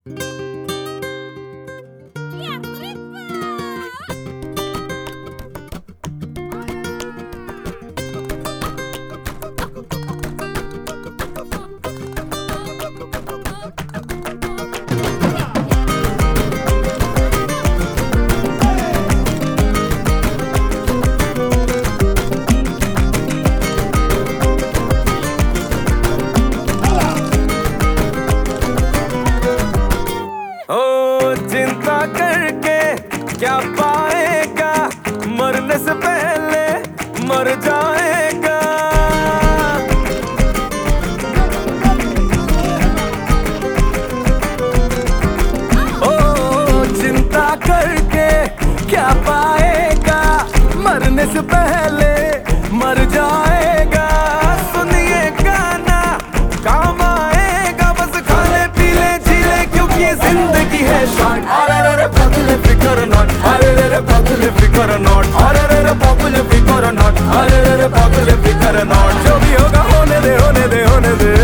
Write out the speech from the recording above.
चिंता करके क्या पाएगा, मरने से पहले मर जाएगा। ओ चिंता करके क्या पाएगा, मरने से पहले मर जाएगा। सुनिए गाना काम आएगा, बस खाने पीले जीले क्योंकि जिंदगी है शॉर्ट। अरे पगले फिकर नॉट, अरे पगले फिकर नॉट, अरे पगले फिकर नॉट, अरे पगले फिकर नॉट। जो भी होगा होने दे, होने दे, होने दे।